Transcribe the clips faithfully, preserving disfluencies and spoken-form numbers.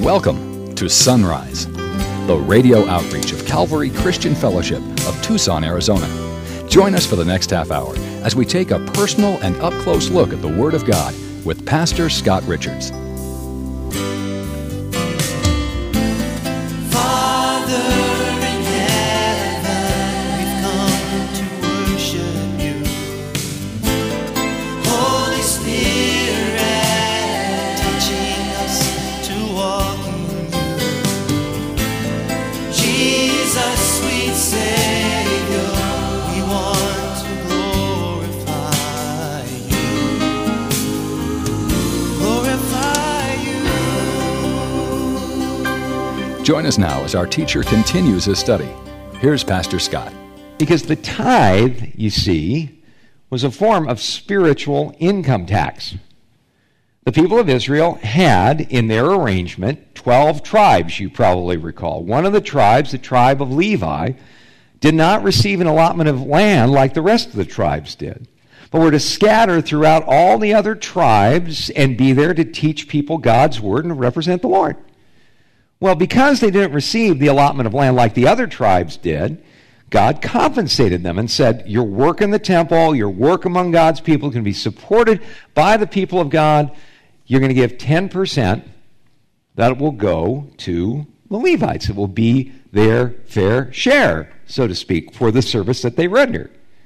Welcome to Sunrise, the radio outreach of Calvary Christian Fellowship of Tucson, Arizona. Join us for the next half hour as we take a personal and up-close look at the Word of God with Pastor Scott Richards. Join us now as our teacher continues his study. Here's Pastor Scott. Because the tithe, you see, was a form of spiritual income tax. The people of Israel had, in their arrangement, twelve tribes, you probably recall. One of the tribes, the tribe of Levi, did not receive an allotment of land like the rest of the tribes did, but were to scatter throughout all the other tribes and be there to teach people God's word and represent the Lord. Well, because they didn't receive the allotment of land like the other tribes did, God compensated them and said, your work in the temple, your work among God's people can be supported by the people of God. You're going to give ten percent that will go to the Levites. It will be their fair share, so to speak, for the service that they render.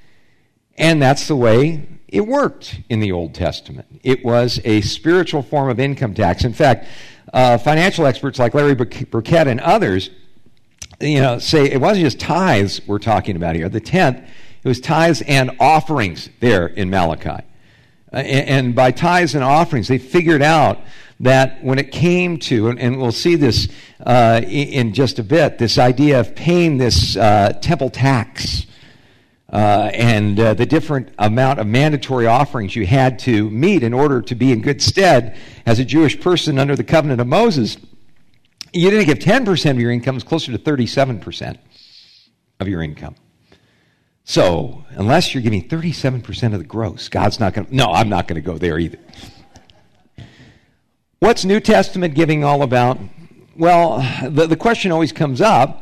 And that's the way it worked in the Old Testament. It was a spiritual form of income tax. In fact, Uh, financial experts like Larry Burkett and others, you know, say it wasn't just tithes we're talking about here. The tenth, it was tithes and offerings there in Malachi. Uh, and, and by tithes and offerings, they figured out that when it came to, and, and we'll see this uh, in, in just a bit, this idea of paying this uh, temple tax, Uh, and uh, the different amount of mandatory offerings you had to meet in order to be in good stead as a Jewish person under the covenant of Moses, you didn't give ten percent of your income, it was closer to thirty-seven percent of your income. So, unless you're giving thirty-seven percent of the gross, God's not going to, no, I'm not going to go there either. What's New Testament giving all about? Well, the, the question always comes up,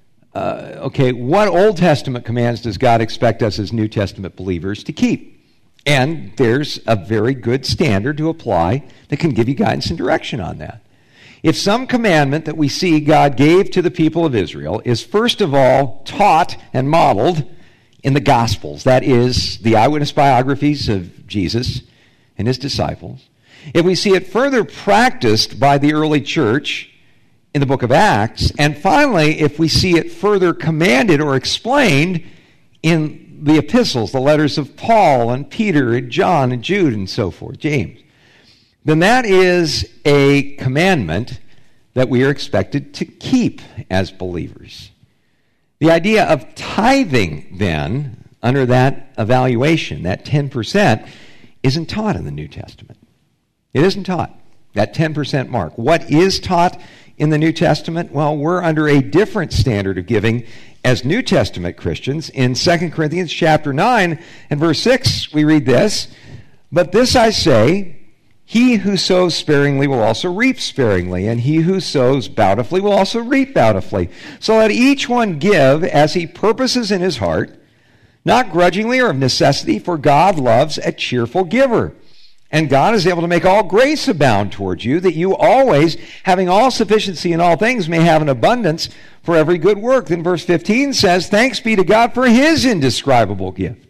Uh, okay, what Old Testament commands does God expect us as New Testament believers to keep? And there's a very good standard to apply that can give you guidance and direction on that. If some commandment that we see God gave to the people of Israel is first of all taught and modeled in the Gospels, that is, the eyewitness biographies of Jesus and his disciples, if we see it further practiced by the early church in the book of Acts, and finally, if we see it further commanded or explained in the epistles, the letters of Paul and Peter and John and Jude and so forth, James, then that is a commandment that we are expected to keep as believers. The idea of tithing, then, under that evaluation, that ten percent, isn't taught in the New Testament. It isn't taught, that ten percent mark. What is taught in the New Testament? Well, we're under a different standard of giving as New Testament Christians. In Second Corinthians chapter nine and verse six, we read this, "But this I say, he who sows sparingly will also reap sparingly, and he who sows bountifully will also reap bountifully. So let each one give as he purposes in his heart, not grudgingly or of necessity, for God loves a cheerful giver. And God is able to make all grace abound towards you, that you always, having all sufficiency in all things, may have an abundance for every good work." Then verse fifteen says, "Thanks be to God for his indescribable gift."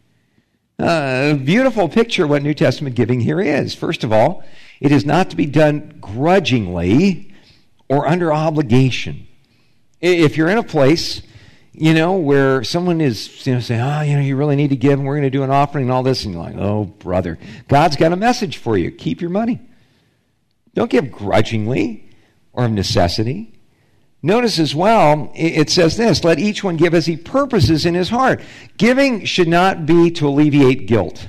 A uh, beautiful picture of what New Testament giving here is. First of all, it is not to be done grudgingly or under obligation. If you're in a place, you know, where someone is, you know, saying, oh, you know, you really need to give, and we're going to do an offering and all this, and you're like, oh, brother, God's got a message for you. Keep your money. Don't give grudgingly or of necessity. Notice as well, it says this, let each one give as he purposes in his heart. Giving should not be to alleviate guilt.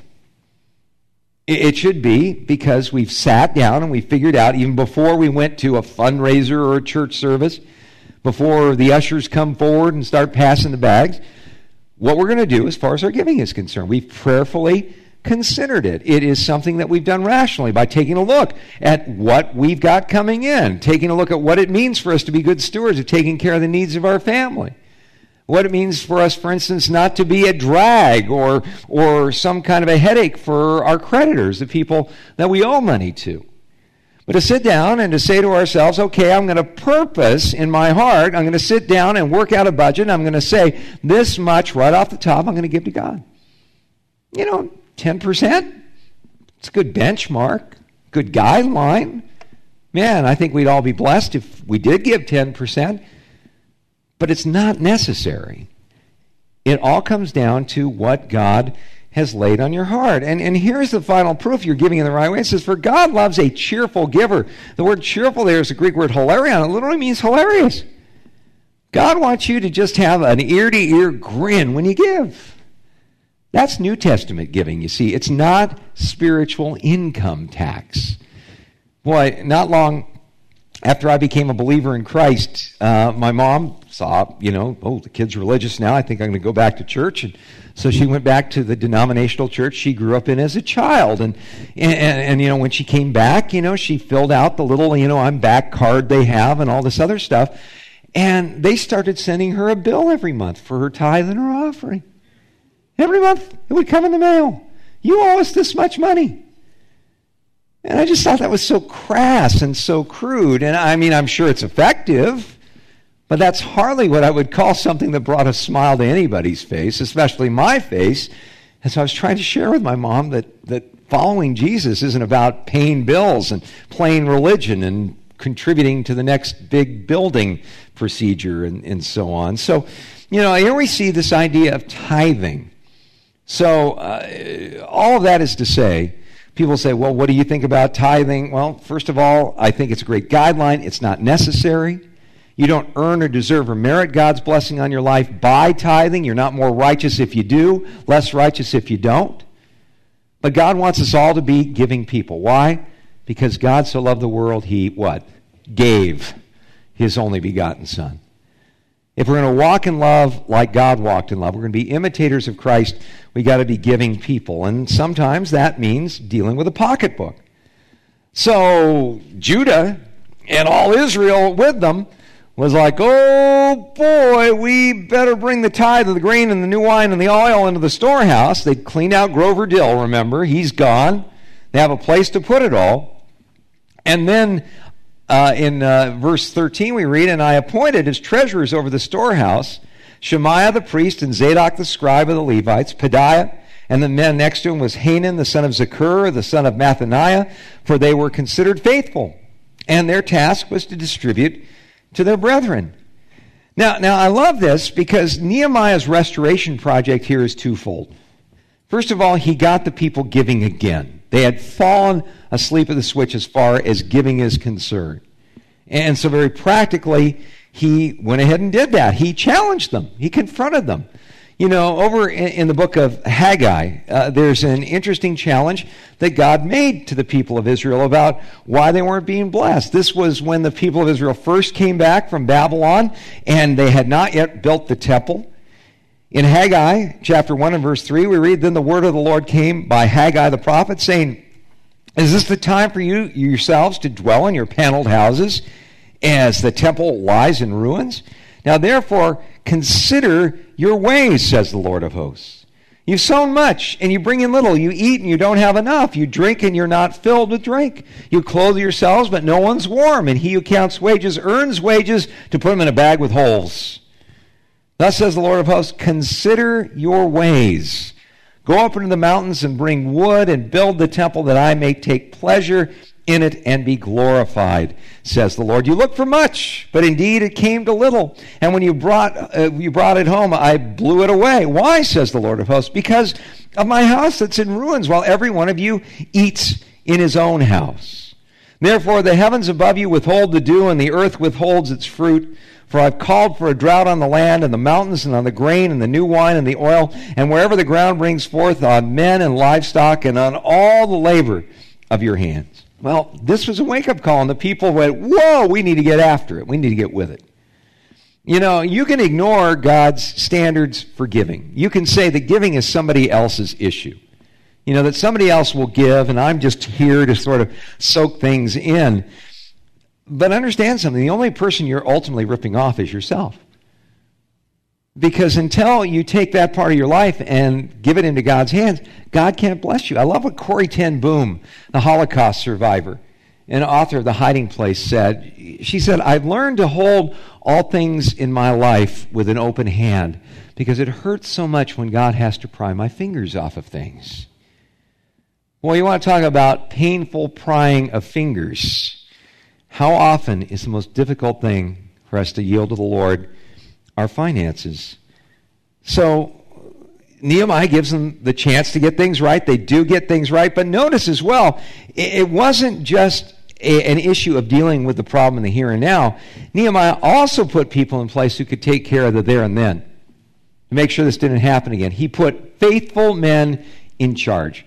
It should be because we've sat down and we figured out, even before we went to a fundraiser or a church service, before the ushers come forward and start passing the bags, what we're going to do as far as our giving is concerned. We've prayerfully considered it. It is something that we've done rationally by taking a look at what we've got coming in, taking a look at what it means for us to be good stewards of taking care of the needs of our family. What it means for us, for instance, not to be a drag or or some kind of a headache for our creditors, the people that we owe money to. But to sit down and to say to ourselves, okay, I'm going to purpose in my heart, I'm going to sit down and work out a budget, and I'm going to say this much right off the top I'm going to give to God. You know, ten percent, it's a good benchmark, good guideline. Man, I think we'd all be blessed if we did give ten percent. But it's not necessary. It all comes down to what God has laid on your heart. And, and here's the final proof you're giving in the right way. It says, for God loves a cheerful giver. The word cheerful there is the Greek word hilarion. It literally means hilarious. God wants you to just have an ear-to-ear grin when you give. That's New Testament giving, you see. It's not spiritual income tax. Boy, not long after I became a believer in Christ, uh, my mom saw, you know, oh, the kid's religious now. I think I'm going to go back to church. And so she went back to the denominational church she grew up in as a child. And, and, and, you know, when she came back, you know, she filled out the little, you know, I'm back card they have and all this other stuff. And they started sending her a bill every month for her tithe and her offering. Every month it would come in the mail. You owe us this much money. And I just thought that was so crass and so crude. And I mean, I'm sure it's effective, but that's hardly what I would call something that brought a smile to anybody's face, especially my face. And so I was trying to share with my mom that, that following Jesus isn't about paying bills and playing religion and contributing to the next big building procedure and, and so on. So, you know, here we see this idea of tithing. So uh, all of that is to say, people say, well, what do you think about tithing? Well, first of all, I think it's a great guideline. It's not necessary. You don't earn or deserve or merit God's blessing on your life by tithing. You're not more righteous if you do, less righteous if you don't. But God wants us all to be giving people. Why? Because God so loved the world, he, what? Gave his only begotten Son. If we're going to walk in love like God walked in love, we're going to be imitators of Christ, we got to be giving people. And sometimes that means dealing with a pocketbook. So Judah and all Israel with them was like, oh boy, we better bring the tithe of the grain and the new wine and the oil into the storehouse. They'd cleaned out Grover Dill, remember. He's gone. They have a place to put it all. And then Uh, in uh, verse thirteen we read, and I appointed as treasurers over the storehouse Shemaiah the priest and Zadok the scribe of the Levites, Pedaiah, and the men next to him was Hanan the son of Zakur, the son of Mathaniah, for they were considered faithful, and their task was to distribute to their brethren. Now, now I love this because Nehemiah's restoration project here is twofold. First of all, he got the people giving again. They had fallen asleep at the switch as far as giving is concerned. And so very practically, he went ahead and did that. He challenged them. He confronted them. You know, over in, in the book of Haggai, uh, there's an interesting challenge that God made to the people of Israel about why they weren't being blessed. This was when the people of Israel first came back from Babylon, and they had not yet built the temple. In Haggai, chapter one and verse three, we read, then the word of the Lord came by Haggai the prophet, saying, is this the time for you yourselves to dwell in your paneled houses as the temple lies in ruins? Now therefore, consider your ways, says the Lord of hosts. You've sown much, and you bring in little. You eat, and you don't have enough. You drink, and you're not filled with drink. You clothe yourselves, but no one's warm. And he who counts wages earns wages to put them in a bag with holes. Thus says the Lord of hosts, consider your ways. Go up into the mountains and bring wood and build the temple that I may take pleasure in it and be glorified, says the Lord. You look for much, but indeed it came to little. And when you brought uh, you brought it home, I blew it away. Why, says the Lord of hosts? Because of my house that's in ruins, while every one of you eats in his own house. Therefore the heavens above you withhold the dew, and the earth withholds its fruit. For I've called for a drought on the land and the mountains and on the grain and the new wine and the oil, and wherever the ground brings forth, on men and livestock and on all the labor of your hands. Well, this was a wake-up call, and the people went, whoa, we need to get after it. We need to get with it. You know, you can ignore God's standards for giving. You can say that giving is somebody else's issue. You know, that somebody else will give, and I'm just here to sort of soak things in. But understand something, the only person you're ultimately ripping off is yourself. Because until you take that part of your life and give it into God's hands, God can't bless you. I love what Corrie ten Boom, the Holocaust survivor and author of The Hiding Place, said. She said, I've learned to hold all things in my life with an open hand because it hurts so much when God has to pry my fingers off of things. Well, you want to talk about painful prying of fingers. How often is the most difficult thing for us to yield to the Lord our finances? So Nehemiah gives them the chance to get things right. They do get things right. But notice as well, it wasn't just a, an issue of dealing with the problem in the here and now. Nehemiah also put people in place who could take care of the there and then to make sure this didn't happen again. He put faithful men in charge.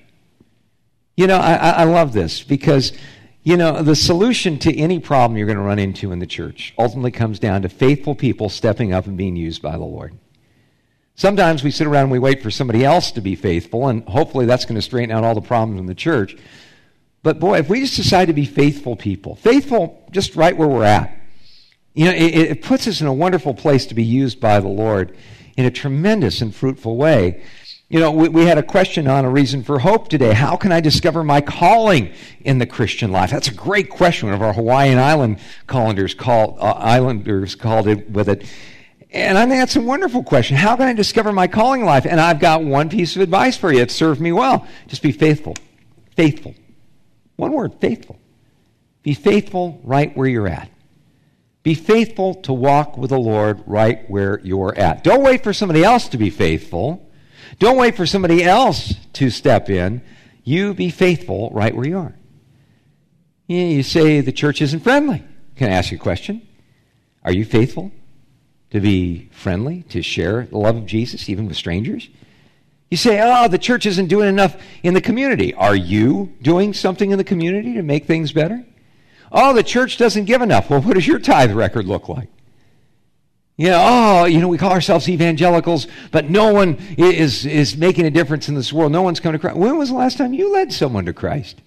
You know, I, I love this because, you know, the solution to any problem you're going to run into in the church ultimately comes down to faithful people stepping up and being used by the Lord. Sometimes we sit around and we wait for somebody else to be faithful, and hopefully that's going to straighten out all the problems in the church. But boy, if we just decide to be faithful people, faithful just right where we're at, you know, it, it puts us in a wonderful place to be used by the Lord in a tremendous and fruitful way. You know, we, we had a question on a reason for hope today. How can I discover my calling in the Christian life? That's a great question. One of our Hawaiian Island calendars called, uh, Islanders called it with it. And I think that's a wonderful question. How can I discover my calling in life? And I've got one piece of advice for you. It served me well. Just be faithful. Faithful. One word, faithful. Be faithful right where you're at. Be faithful to walk with the Lord right where you're at. Don't wait for somebody else to be faithful. Don't wait for somebody else to step in. You be faithful right where you are. You, you say the church isn't friendly. Can I ask you a question? Are you faithful to be friendly, to share the love of Jesus even with strangers? You say, oh, the church isn't doing enough in the community. Are you doing something in the community to make things better? Oh, the church doesn't give enough. Well, what does your tithe record look like? You know, oh, you know, we call ourselves evangelicals, but no one is, is making a difference in this world. No one's come to Christ. When was the last time you led someone to Christ?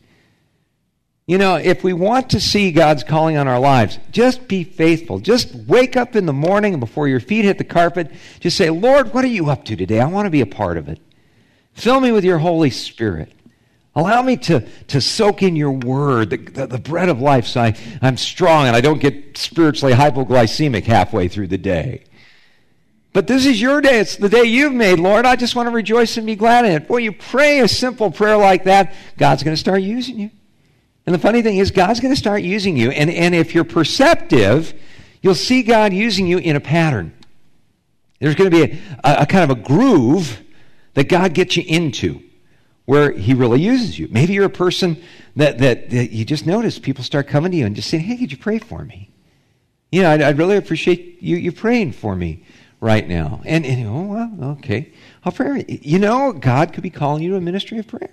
You know, if we want to see God's calling on our lives, just be faithful. Just wake up in the morning and before your feet hit the carpet, just say, Lord, what are you up to today? I want to be a part of it. Fill me with your Holy Spirit. Allow me to, to soak in your word, the, the, the bread of life, so I, I'm strong and I don't get spiritually hypoglycemic halfway through the day. But this is your day. It's the day you've made, Lord. I just want to rejoice and be glad in it. Boy, you pray a simple prayer like that, God's going to start using you. And the funny thing is, God's going to start using you. And, and if you're perceptive, you'll see God using you in a pattern. There's going to be a, a, a kind of a groove that God gets you into, where he really uses you. Maybe you're a person that, that, that you just notice people start coming to you and just saying, hey, could you pray for me? You know, I'd, I'd really appreciate you, you praying for me right now. And, and oh, well, okay. I'll pray. You know, God could be calling you to a ministry of prayer.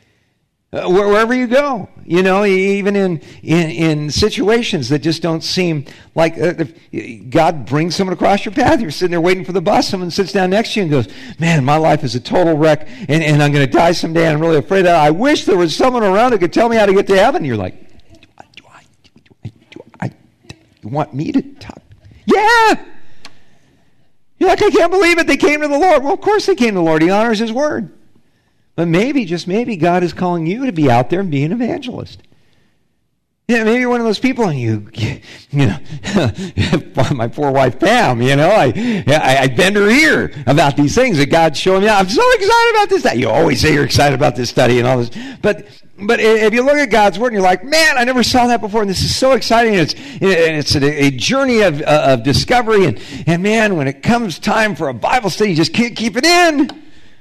Uh, wherever you go, you know, even in, in in situations that just don't seem like uh, God brings someone across your path. You're sitting there waiting for the bus. Someone sits down next to you and goes, man, my life is a total wreck, and, and I'm going to die someday, and I'm really afraid that I wish there was someone around who could tell me how to get to heaven. And you're like, do I, do I, do I, do I, you want me to talk? Yeah! You're like, I can't believe it. They came to the Lord. Well, of course they came to the Lord. He honors his word. But maybe, just maybe, God is calling you to be out there and be an evangelist. Yeah, maybe you're one of those people, and you, you know, my poor wife Pam, you know, I, I, I bend her ear about these things that God's showing me. I'm so excited about this study. You always say you're excited about this study and all this, but but if you look at God's word and you're like, man, I never saw that before, and this is so exciting. And it's it's a, a journey of of discovery, and and man, when it comes time for a Bible study, you just can't keep it in.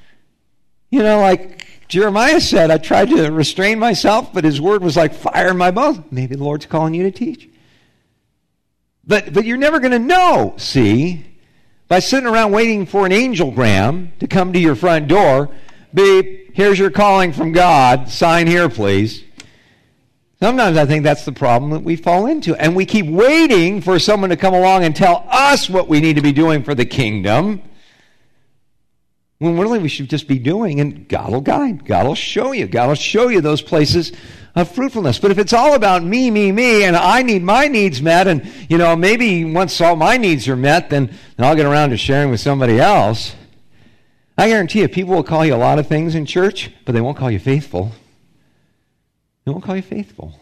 You know, like Jeremiah said, I tried to restrain myself, but his word was like fire in my bones. Maybe the Lord's calling you to teach. But but you're never going to know, see, by sitting around waiting for an angelgram to come to your front door. Beep, here's your calling from God. Sign here, please. Sometimes I think that's the problem that we fall into. And we keep waiting for someone to come along and tell us what we need to be doing for the kingdom. When really we should just be doing, and God will guide. God will show you. God will show you those places of fruitfulness. But if it's all about me, me, me, and I need my needs met, and, you know, maybe once all my needs are met, then, then I'll get around to sharing with somebody else. I guarantee you, people will call you a lot of things in church, but they won't call you faithful. They won't call you faithful.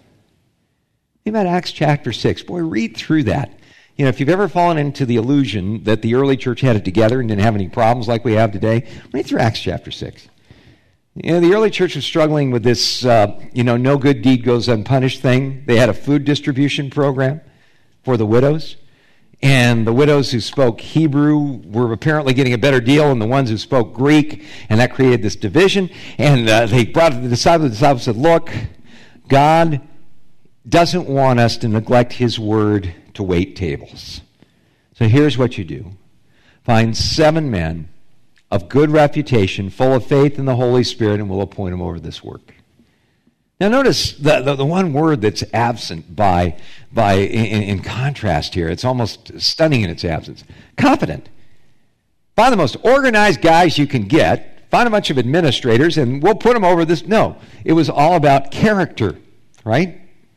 Think about Acts chapter six. Boy, read through that. You know, if you've ever fallen into the illusion that the early church had it together and didn't have any problems like we have today, read through Acts chapter six. You know, the early church was struggling with this, uh, you know, no good deed goes unpunished thing. They had a food distribution program for the widows. And the widows who spoke Hebrew were apparently getting a better deal than the ones who spoke Greek. And that created this division. And uh, they brought it to the disciples. The disciples said, look, God doesn't want us to neglect his word to wait tables. So here's what you do. Find seven men of good reputation, full of faith in the Holy Spirit, and we'll appoint them over this work. Now notice the, the, the one word that's absent by, by in, in contrast here. It's almost stunning in its absence. Competent. Find the most organized guys you can get. Find a bunch of administrators, and we'll put them over this. No, it was all about character, right?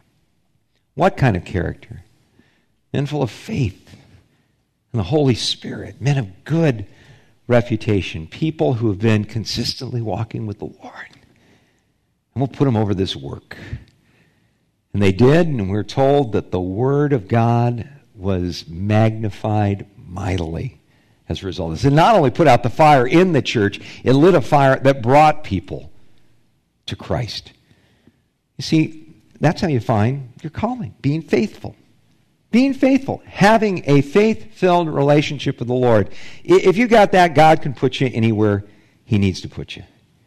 What kind of character? Men full of faith and the Holy Spirit, men of good reputation, people who have been consistently walking with the Lord. And we'll put them over this work. And they did, and we're told that the Word of God was magnified mightily as a result of this. It not only put out the fire in the church, it lit a fire that brought people to Christ. You see, that's how you find your calling, being faithful. Being faithful, having a faith-filled relationship with the Lord. If you got that, God can put you anywhere he needs to put you.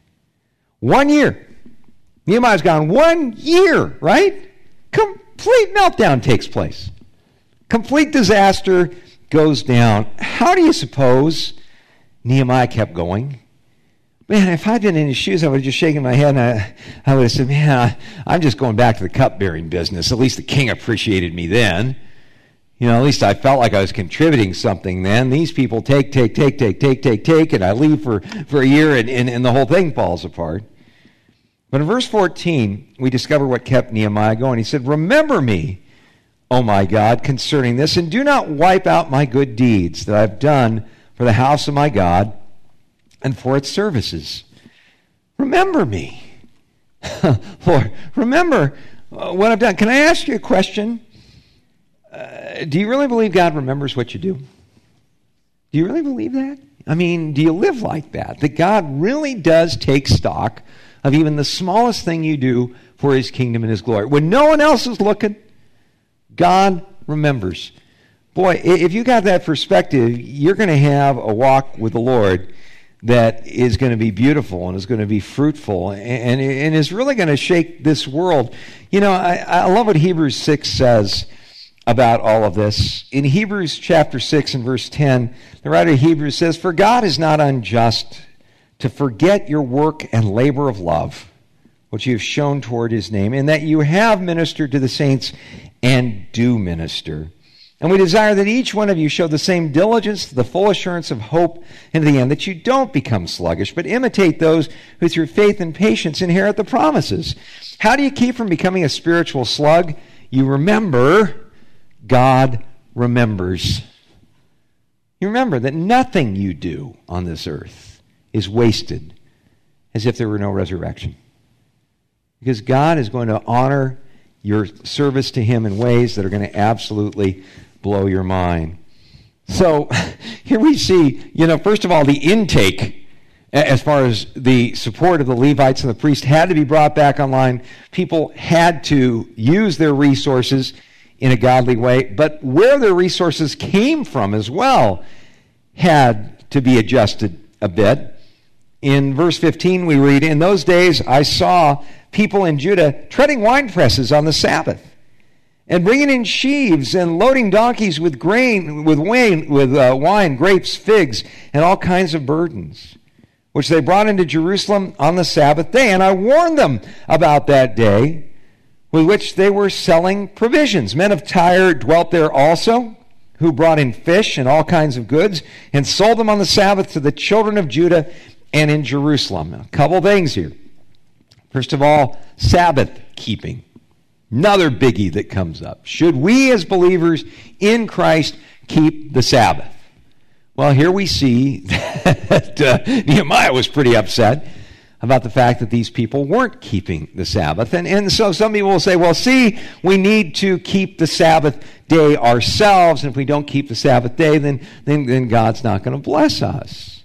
One year. Nehemiah's gone one year, right? Complete meltdown takes place. Complete disaster goes down. How do you suppose Nehemiah kept going? Man, if I'd been in his shoes, I would have just shaken my head and I, I would have said, man, I'm just going back to the cupbearing business. At least the king appreciated me then. You know, at least I felt like I was contributing something then. These people take, take, take, take, take, take, take, and I leave for, for a year and, and, and the whole thing falls apart. But in verse fourteen, we discover what kept Nehemiah going. He said, remember me, O my God, concerning this, and do not wipe out my good deeds that I've done for the house of my God and for its services. Remember me. Lord, remember uh, what I've done. Can I ask you a question? Uh, do you really believe God remembers what you do? Do you really believe that? I mean, do you live like that? That God really does take stock of even the smallest thing you do for his kingdom and his glory. When no one else is looking, God remembers. Boy, if you got that perspective, you're going to have a walk with the Lord that is going to be beautiful and is going to be fruitful and, and is really going to shake this world. You know, I, I love what Hebrews six says about all of this. In Hebrews chapter six and verse ten, the writer of Hebrews says, for God is not unjust to forget your work and labor of love, which you have shown toward his name, and that you have ministered to the saints and do minister. And we desire that each one of you show the same diligence to the full assurance of hope and to the end, that you don't become sluggish, but imitate those who through faith and patience inherit the promises. How do you keep from becoming a spiritual slug? You remember God remembers. You remember that nothing you do on this earth is wasted as if there were no resurrection. Because God is going to honor your service to him in ways that are going to absolutely blow your mind. So here we see, you know, first of all, the intake as far as the support of the Levites and the priests had to be brought back online. People had to use their resources in a godly way, but where their resources came from as well had to be adjusted a bit. In verse fifteen we read, in those days I saw people in Judah treading wine presses on the Sabbath and bringing in sheaves and loading donkeys with grain, with wine, with uh, wine, grapes, figs, and all kinds of burdens, which they brought into Jerusalem on the Sabbath day. And I warned them about that day with which they were selling provisions. Men of Tyre dwelt there also, who brought in fish and all kinds of goods and sold them on the Sabbath to the children of Judah and in Jerusalem. A couple things here. First of all, Sabbath keeping. Another biggie that comes up. Should we as believers in Christ keep the Sabbath? Well, here we see that uh, Nehemiah was pretty upset about the fact that these people weren't keeping the Sabbath. And, and so some people will say, well, see, we need to keep the Sabbath day ourselves. And if we don't keep the Sabbath day, then, then, then God's not going to bless us.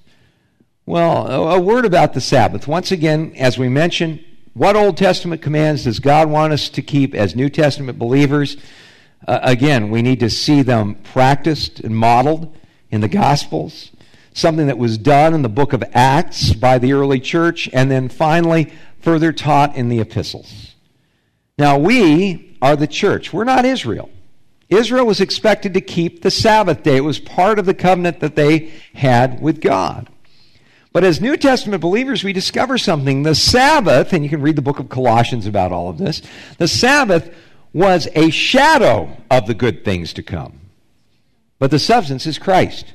Well, a, a word about the Sabbath. Once again, as we mentioned, what Old Testament commands does God want us to keep as New Testament believers? Uh, again, we need to see them practiced and modeled in the Gospels, something that was done in the book of Acts by the early church, and then finally further taught in the epistles. Now, we are the church. We're not Israel. Israel was expected to keep the Sabbath day. It was part of the covenant that they had with God. But as New Testament believers, we discover something. The Sabbath, and you can read the book of Colossians about all of this, the Sabbath was a shadow of the good things to come. But the substance is Christ.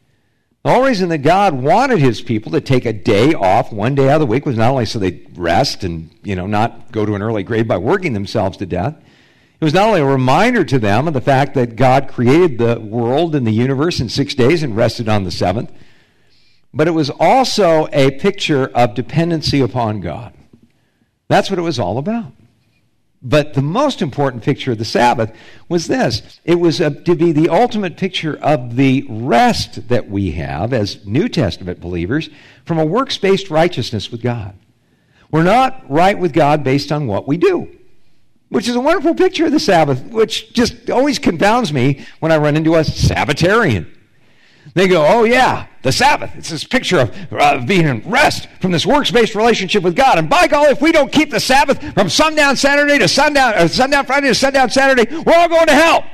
The whole reason that God wanted his people to take a day off one day out of the week was not only so they'd rest and, you know, not go to an early grave by working themselves to death. It was not only a reminder to them of the fact that God created the world and the universe in six days and rested on the seventh, but it was also a picture of dependency upon God. That's what it was all about. But the most important picture of the Sabbath was this. It was a, to be the ultimate picture of the rest that we have as New Testament believers from a works-based righteousness with God. We're not right with God based on what we do, which is a wonderful picture of the Sabbath, which just always confounds me when I run into a Sabbatarian. They go, oh yeah, the Sabbath. It's this picture of uh, being in rest from this works-based relationship with God. And by golly, if we don't keep the Sabbath from sundown Saturday to sundown, or sundown Friday to sundown Saturday, we're all going to hell.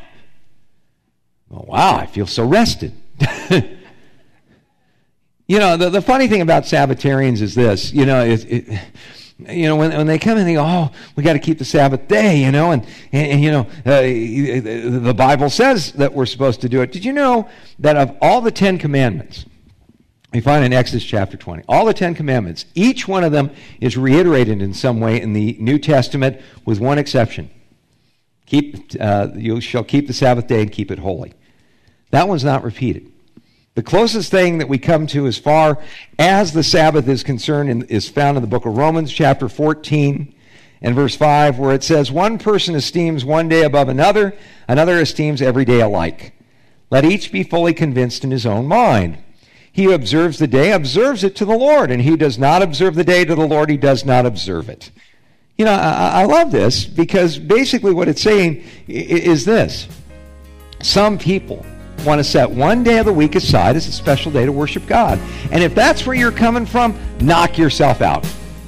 Oh, wow, I feel so rested. You know, the, the funny thing about Sabbatarians is this. You know, it, it, you know, when, when they come in, they go, oh, we got to keep the Sabbath day, you know, and, and, and you know, uh, the Bible says that we're supposed to do it. Did you know that of all the Ten Commandments, we find in Exodus chapter twenty, all the Ten Commandments, each one of them is reiterated in some way in the New Testament with one exception. Keep, uh, you shall keep the Sabbath day and keep it holy. That one's not repeated. The closest thing that we come to as far as the Sabbath is concerned in, is found in the book of Romans chapter fourteen and verse five, where it says, one person esteems one day above another, another esteems every day alike. Let each be fully convinced in his own mind. He who observes the day observes it to the Lord, and he who does not observe the day to the Lord, he does not observe it. You know, I, I love this because basically what it's saying is this. Some people want to set one day of the week aside as a special day to worship God. And if that's where you're coming from, knock yourself out.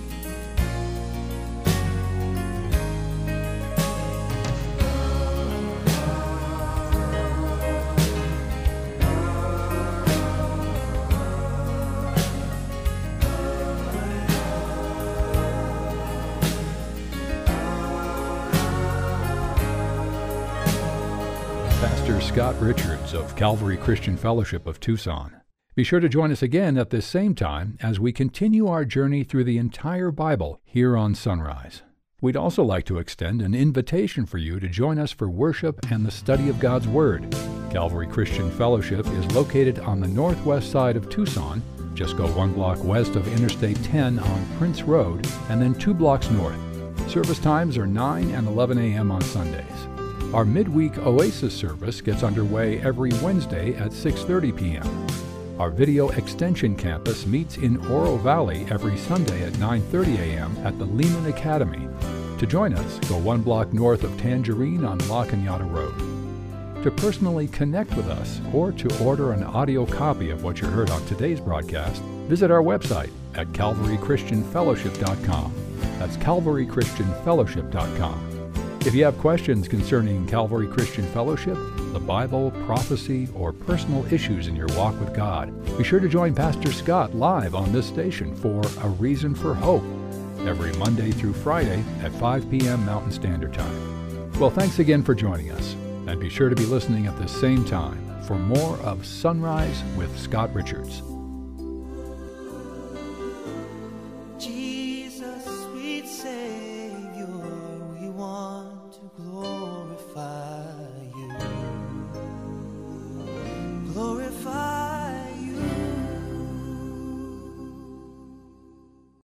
Scott Richards of Calvary Christian Fellowship of Tucson. Be sure to join us again at this same time as we continue our journey through the entire Bible here on Sunrise. We'd also like to extend an invitation for you to join us for worship and the study of God's Word. Calvary Christian Fellowship is located on the northwest side of Tucson. Just go one block west of Interstate ten on Prince Road and then two blocks north. Service times are nine and eleven a.m. on Sundays. Our midweek Oasis service gets underway every Wednesday at six thirty p.m. Our Video Extension Campus meets in Oro Valley every Sunday at nine thirty a.m. at the Lehman Academy. To join us, go one block north of Tangerine on La Cañada Road. To personally connect with us or to order an audio copy of what you heard on today's broadcast, visit our website at calvary christian fellowship dot com. That's calvary christian fellowship dot com. If you have questions concerning Calvary Christian Fellowship, the Bible, prophecy, or personal issues in your walk with God, be sure to join Pastor Scott live on this station for A Reason for Hope every Monday through Friday at five p.m. Mountain Standard Time. Well, thanks again for joining us. And be sure to be listening at the same time for more of Sunrise with Scott Richards.